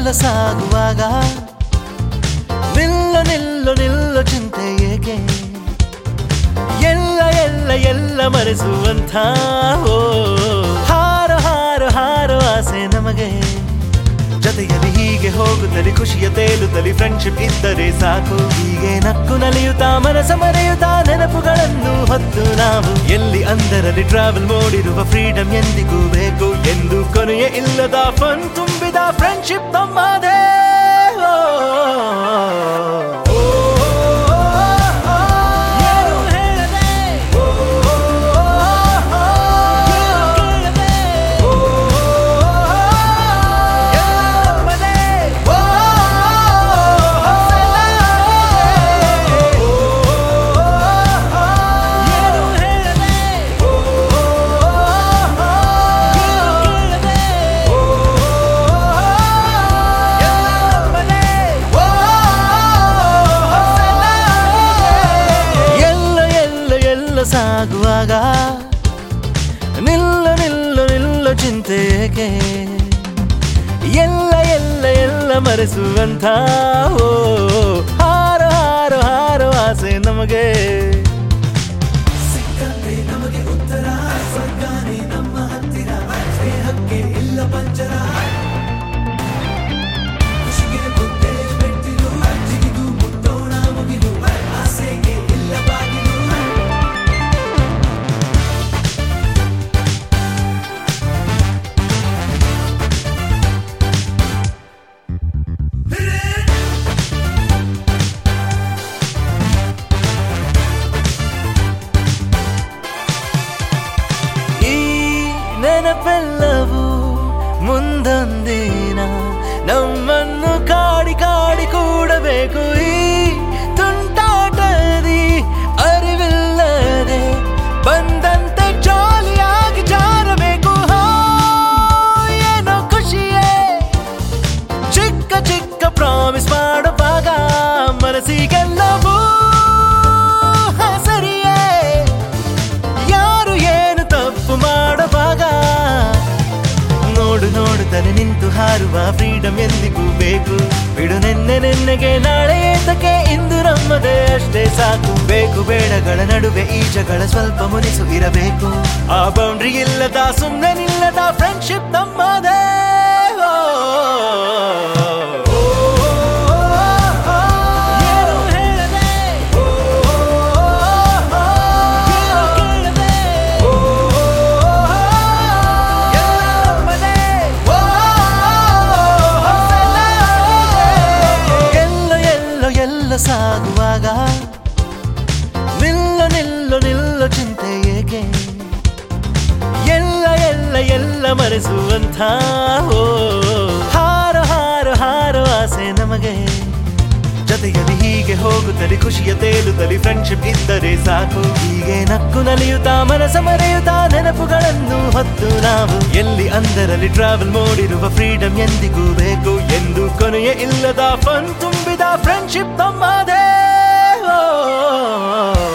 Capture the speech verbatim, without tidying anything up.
ಸಾಗುವಾಗ ನಿಲ್ಲು ನಿಲ್ಲು ನಿಲ್ಲು ಚಿಂತೆ ಏಕೆ ಎಲ್ಲ ಎಲ್ಲ ಎಲ್ಲ ಮರೆಸುವಂಥ ಓ ಹಾರೋ ಹಾರೋ ಹಾರೋ ಆಸೆ ನಮಗೆ ಜೊತೆಯಲ್ಲಿ ಹೀಗೆ ಹೋಗುತ್ತಲಿ ಖುಷಿಯ ತೇಲುತ್ತಲಿ ಫ್ರೆಂಡ್ಶಿಪ್ ಇದ್ದರೆ ಸಾಕು ಹೀಗೆ ನಕ್ಕು ನಲಿಯುತ್ತಾ ಮನಸ ಮರೆಯುತ್ತಾ ನೆನಪುಗಳನ್ನು ಹೊತ್ತು ನಾವು ಎಲ್ಲಿ ಅಂದರಲ್ಲಿ ಟ್ರಾವೆಲ್ ಮಾಡಿರುವ ಫ್ರೀಡಮ್ ಎಂದಿಗೂ ಬೇಕು ಎಂದು ಕೊನೆಯೇ ಇಲ್ಲದ ಫನ್ ತುಂಬಿದ ಫ್ರೆಂಡ್ಶಿಪ್ ನಮ್ಮದೇ ಸಾಗುವಾಗ ನಿಲ್ಲು ನಿಲ್ಲು ನಿಲ್ಲು ಚಿಂತೆ ಏಕೆ ಎಲ್ಲ ಎಲ್ಲ ಎಲ್ಲ ಮರೆಸುವಂಥ ಓ ಹಾರೋ ಹಾರೋ ಹಾರೋ ಆಸೆ ನಮಗೆ ಸಿಕ್ಕಂತೆ ನಮಗೆ ಉತ್ತರ ಸ್ವರ್ಗಾನೇ ನಮ್ಮ ಹತ್ತಿರ ಸ್ನೇಹಕ್ಕೆ ಇಲ್ಲ ಪಂಚರ ಖುಷಿಗೆ ಮುದ್ದೆ ಮೆಟ್ಟಿಲು ಜಿಗಿದು ಮುಟ್ಟೋಣ ಮುಗಿಲು ಆಸೆಗೆ ಇಲ್ಲ ಬಾಗಿಲು ನೆನಪೆಲ್ಲವೂ ಮುಂದೊಂದಿನ ನಮ್ಮನ್ನು ಕಾಡಿ ಕಾಡಿ ಕೂಡಬೇಕು ಈ ತುಂಟಾಟದಿ ಅರಿವಿಲ್ಲದೆ ಬಂದಂತೆ ಜಾಲಿಯಾಗಿ ಜಾರಬೇಕು ಏನೋ ಖುಷಿಯೇ ಚಿಕ್ಕ ಚಿಕ್ಕ ಪ್ರಾಮಿಸ್ ಮಾಡುವಾಗ ಮನಸ್ಸಿಗೆಲ್ಲವೂ ಸರಿಯೇ ಯಾರು ಏನು ತಪ್ಪು ಮಾಡುವಾಗ ನೋಡು ನೋಡುತ್ತಲೇ ನಿಂತು ಹಾರುವ ಫ್ರೀಡಮ್ ಎಂದಿಗೂ ಬೇಕು ಬಿಡು ನೆನ್ನೆ ನೆನ್ನೆಗೆ ನಾಳೆ ಏತಕ್ಕೆ ಇಂದು ನಮ್ಮದೇ ಅಷ್ಟೇ ಸಾಕು ಬೇಕು ಬೇಡಗಳ ನಡುವೆ ಈ ಜಗಳ ಸ್ವಲ್ಪ ಮುನಿಸು ಇರಬೇಕು ಆ ಬೌಂಡ್ರಿ ಇಲ್ಲದ ಸುಮ್ಮನೆ ನಿಲ್ಲದ ಫ್ರೆಂಡ್ಶಿಪ್ ನಮ್ಮದೇ ಸಾಗುವಾಗ ನಿಲ್ಲು ನಿಲ್ಲು ನಿಲ್ಲು ಚಿಂತೆ ಏಕೆ ಎಲ್ಲ ಎಲ್ಲ ಎಲ್ಲ ಮರೆಸುವಂಥ ಓ ಹಾರೋ ಹಾರೋ ಹಾರೋ ಆಸೆ ನಮಗೆ ಜೊತೆಯಲ್ಲಿ ಹೀಗೆ ಹೋಗುತ್ತಲಿ ಖುಷಿಯ ತೇಲುತ್ತಲಿ ಫ್ರೆಂಡ್ಶಿಪ್ ಇದ್ದರೆ ಸಾಕು ಹೀಗೆ ನಕ್ಕು ನಲಿಯುತ್ತಾ ಮನಸ ಮರೆಯುತ್ತಾ ನೆನಪುಗಳನ್ನು ಹೊತ್ತು ನಾವು ಎಲ್ಲಿ ಅಂದರಲ್ಲಿ ಟ್ರಾವೆಲ್ ಮಾಡಿರುವ ಫ್ರೀಡಮ್ ಎಂದಿಗೂ ಬೇಕು ಎಂದು ಕೊನೆಯೇ ಇಲ್ಲದ ಫನ್ ತುಂಬಿದ ಫ್ರೆಂಡ್ಶಿಪ್ ನಮ್ಮದೇ